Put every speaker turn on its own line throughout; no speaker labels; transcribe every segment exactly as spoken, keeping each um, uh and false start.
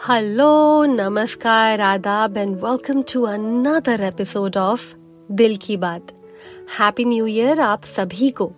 Hello, नमस्कार, आदाब and welcome to another episode of Dil Ki बात। हैप्पी न्यू ईयर आप सभी को।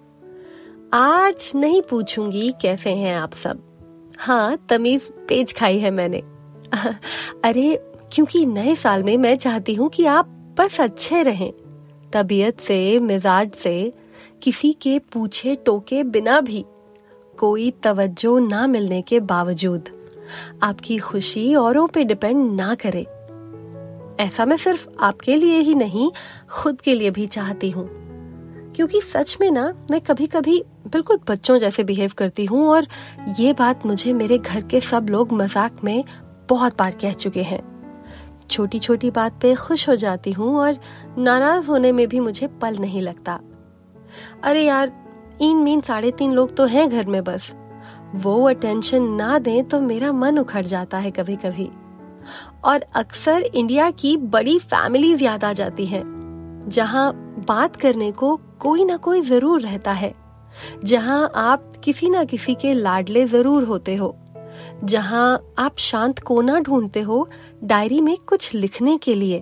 आज नहीं पूछूंगी कैसे हैं आप सब। हाँ, तमीज पेज खाई है मैंने। अरे, क्योंकि नए साल में मैं चाहती हूँ कि आप बस अच्छे रहें, तबीयत से, मिजाज से, किसी के पूछे टोके बिना भी, कोई तवज्जो ना मिलने के बावजूद आपकी खुशी औरों पे डिपेंड ना करे। ऐसा मैं सिर्फ आपके लिए ही नहीं, खुद के लिए भी चाहती हूँ, क्योंकि सच में ना मैं कभी कभी बिल्कुल बच्चों जैसे बिहेव करती हूँ और ये बात मुझे मेरे घर के सब लोग मजाक में बहुत बार कह चुके हैं। छोटी छोटी बात पे खुश हो जाती हूँ और नाराज होने में भी मुझे पल नहीं लगता। अरे यार, इन मीन साढ़े तीन लोग तो हैं घर में, बस वो अटेंशन ना दें तो मेरा मन उखड़ जाता है कभी कभी। और अक्सर इंडिया की बड़ी फैमिलीज याद आ जाती हैं, जहाँ बात करने को कोई ना कोई जरूर रहता है, जहाँ आप किसी ना किसी के लाडले जरूर होते हो, जहाँ आप शांत कोना ढूंढते हो डायरी में कुछ लिखने के लिए।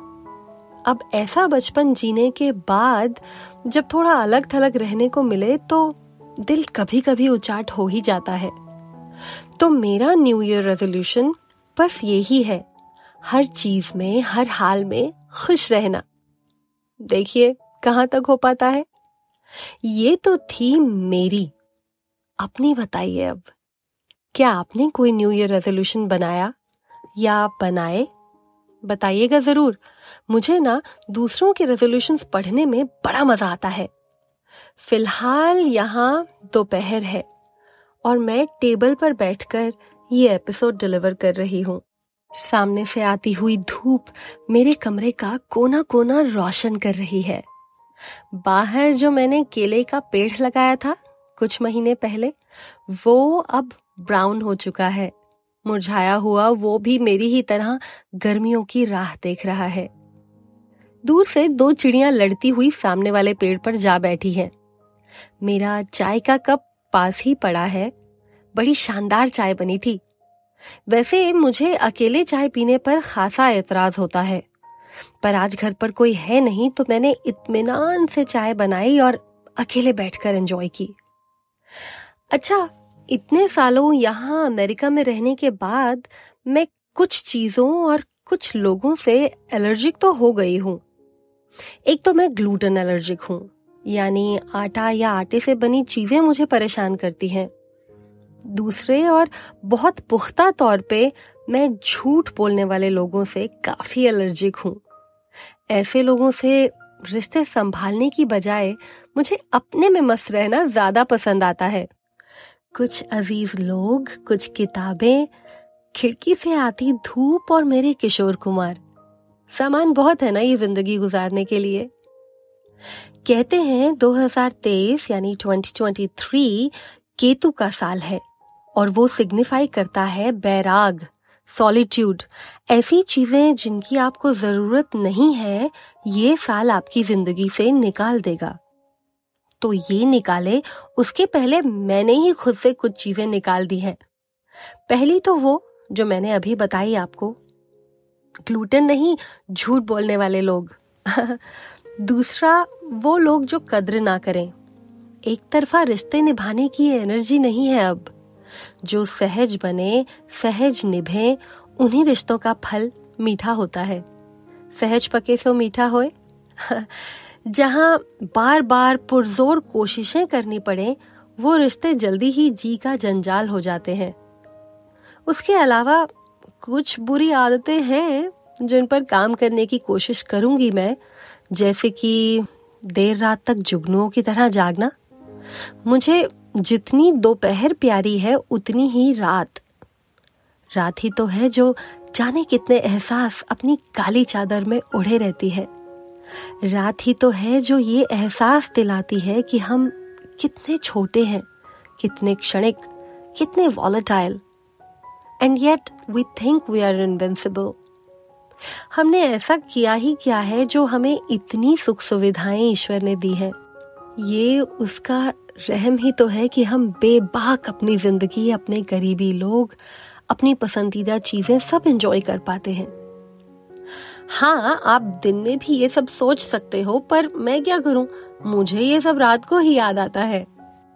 अब ऐसा बचपन जीने के बाद जब थोड़ा अलग थलग रहने को मिले तो दिल कभी कभी उचाट हो ही जाता है। तो मेरा न्यू ईयर रेजोल्यूशन बस यही है, हर चीज में, हर हाल में खुश रहना। देखिए कहाँ तक हो पाता है। ये तो थी मेरी अपनी। बताइए अब, क्या आपने कोई न्यू ईयर रेजोल्यूशन बनाया या बनाए? बताइएगा जरूर। मुझे ना दूसरों के रेजोल्यूशंस पढ़ने में बड़ा मजा आता है। फिलहाल यहाँ दोपहर है और मैं टेबल पर बैठकर ये एपिसोड डिलीवर कर रही हूँ। सामने से आती हुई धूप मेरे कमरे का कोना कोना रोशन कर रही है। बाहर जो मैंने केले का पेड़ लगाया था कुछ महीने पहले, वो अब ब्राउन हो चुका है। मुरझाया हुआ वो भी मेरी ही तरह गर्मियों की राह देख रहा है। दूर से दो चिड़ियां लड़ती हुई सामने वाले पेड़ पर जा बैठी हैं। मेरा चाय का कप पास ही पड़ा है। बड़ी शानदार चाय बनी थी। वैसे मुझे अकेले चाय पीने पर खासा एतराज होता है, पर आज घर पर कोई है नहीं तो मैंने इत्मीनान से चाय बनाई और अकेले बैठकर एंजॉय की। अच्छा, इतने सालों यहाँ अमेरिका में रहने के बाद मैं कुछ चीजों और कुछ लोगों से एलर्जिक तो हो गई हूँ। एक तो मैं ग्लूटेन एलर्जिक हूँ, यानी आटा या आटे से बनी चीजें मुझे परेशान करती हैं। दूसरे और बहुत पुख्ता तौर पे मैं झूठ बोलने वाले लोगों से काफी एलर्जिक हूँ। ऐसे लोगों से रिश्ते संभालने की बजाय मुझे अपने में मस्त रहना ज्यादा पसंद आता है। कुछ अजीज लोग, कुछ किताबें, खिड़की से आती धूप और मेरे किशोर कुमार, सामान बहुत है ना ये जिंदगी गुजारने के लिए। कहते हैं दो हज़ार तेईस यानी दो हज़ार तेईस केतु का साल है और वो सिग्निफाई करता है बैराग, सॉलिट्यूड, ऐसी चीजें जिनकी आपको जरूरत नहीं है, ये साल आपकी जिंदगी से निकाल देगा। तो ये निकाले उसके पहले मैंने ही खुद से कुछ चीजें निकाल दी हैं। पहली तो वो जो मैंने अभी बताई आपको, ग्लूटेन नहीं, झूठ बोलने वाले लोग। दूसरा, वो लोग जो कद्र ना करें। एक तरफा रिश्ते निभाने की एनर्जी नहीं है अब। जो सहज बने, सहज निभे, उन्हीं रिश्तों का फल मीठा होता है। सहज पके सो मीठा होए। जहां बार बार पुरजोर कोशिशें करनी पड़े, वो रिश्ते जल्दी ही जी का जंजाल हो जाते हैं। उसके अलावा कुछ बुरी आदतें हैं जिन पर काम करने की कोशिश करूंगी मैं, जैसे कि देर रात तक जुगनुओं की तरह जागना। मुझे जितनी दोपहर प्यारी है उतनी ही रात। रात ही तो है जो जाने कितने एहसास अपनी काली चादर में ओढ़े रहती है। रात ही तो है जो ये एहसास दिलाती है कि हम कितने छोटे हैं, कितने क्षणिक, कितने volatile, and yet we think we are invincible. हमने ऐसा किया ही क्या है जो हमें इतनी सुख सुविधाएं ईश्वर ने दी है। ये उसका रहम ही तो है कि हम बेबाक अपनी जिंदगी, अपने करीबी लोग, अपनी पसंदीदा चीजें सब एंजॉय कर पाते हैं। हाँ, आप दिन में भी ये सब सोच सकते हो, पर मैं क्या करूं, मुझे ये सब रात को ही याद आता है।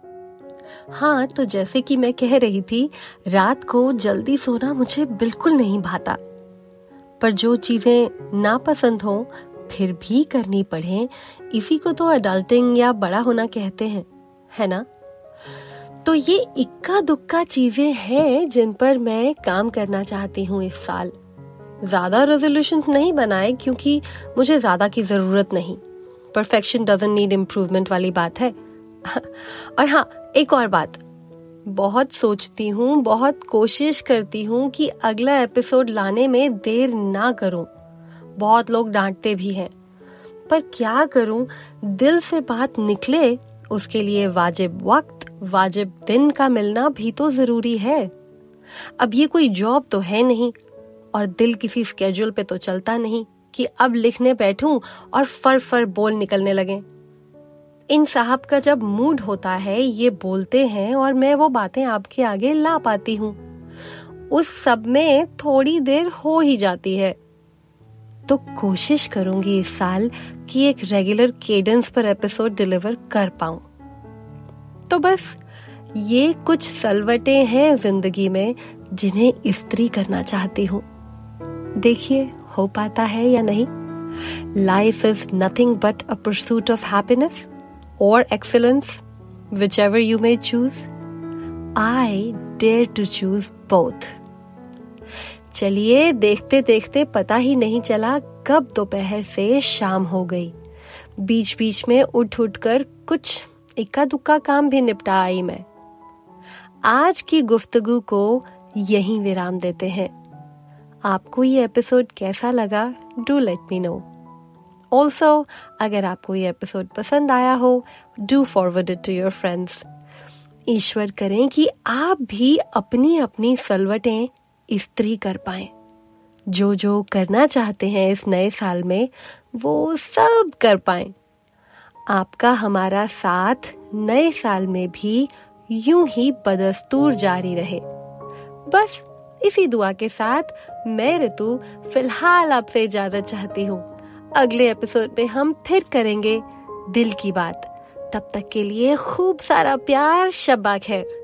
हाँ, तो जैसे कि मैं कह रही थी, रात को जल्दी सोना मुझे बिल्कुल नहीं भाता, पर जो चीजें नापसंद हो फिर भी करनी पड़े, इसी को तो अडल्टिंग या बड़ा होना कहते हैं, है ना? तो ये इक्का दुक्का चीजें हैं जिन पर मैं काम करना चाहती हूँ इस साल। ज्यादा रेजोल्यूशंस नहीं बनाए क्योंकि मुझे ज्यादा की जरूरत नहीं। परफेक्शन डजंट नीड इम्प्रूवमेंट वाली बात है। और हाँ, एक और बात, बहुत सोचती हूँ, बहुत कोशिश करती हूँ कि अगला एपिसोड लाने में देर ना करूं। बहुत लोग डांटते भी हैं, पर क्या करूं, दिल से बात निकले उसके लिए वाजिब वक्त, वाजिब दिन का मिलना भी तो जरूरी है। अब ये कोई जॉब तो है नहीं और दिल किसी स्केड्यूल पे तो चलता नहीं कि अब लिखने बैठूं और फर फर बोल निकलने लगे। इन साहब का जब मूड होता है ये बोलते हैं और मैं वो बातें आपके आगे ला पाती हूँ। उस सब में थोड़ी देर हो ही जाती है। तो कोशिश करूंगी इस साल कि एक रेगुलर केडेंस पर एपिसोड डिलीवर कर पाऊं। तो बस ये कुछ सलवटें हैं जिंदगी में जिन्हें इस्त्री करना चाहती हूँ। देखिए हो पाता है या नहीं। Life is nothing but a pursuit of happiness or excellence, whichever you may choose. I dare to choose both. चलिए, देखते देखते पता ही नहीं चला कब दोपहर से शाम हो गई। बीच बीच में उठ उठ कर कुछ इक्का दुक्का काम भी निपटा आई मैं। आज की गुफ्तगू को यहीं विराम देते हैं। आपको ये एपिसोड कैसा लगा? Do let me know. Also अगर आपको ये एपिसोड पसंद आया हो, do forward it to your friends. ईश्वर करें कि आप भी अपनी अपनी सलवटें इस्त्री कर पाएं। जो जो करना चाहते हैं इस नए साल में वो सब कर पाएं। आपका हमारा साथ नए साल में भी यूं ही बदस्तूर जारी रहे। बस इसी दुआ के साथ मैं ऋतु फिलहाल आपसे इजाजत चाहती हूँ। अगले एपिसोड में हम फिर करेंगे दिल की बात। तब तक के लिए खूब सारा प्यार, शब्बा खैर।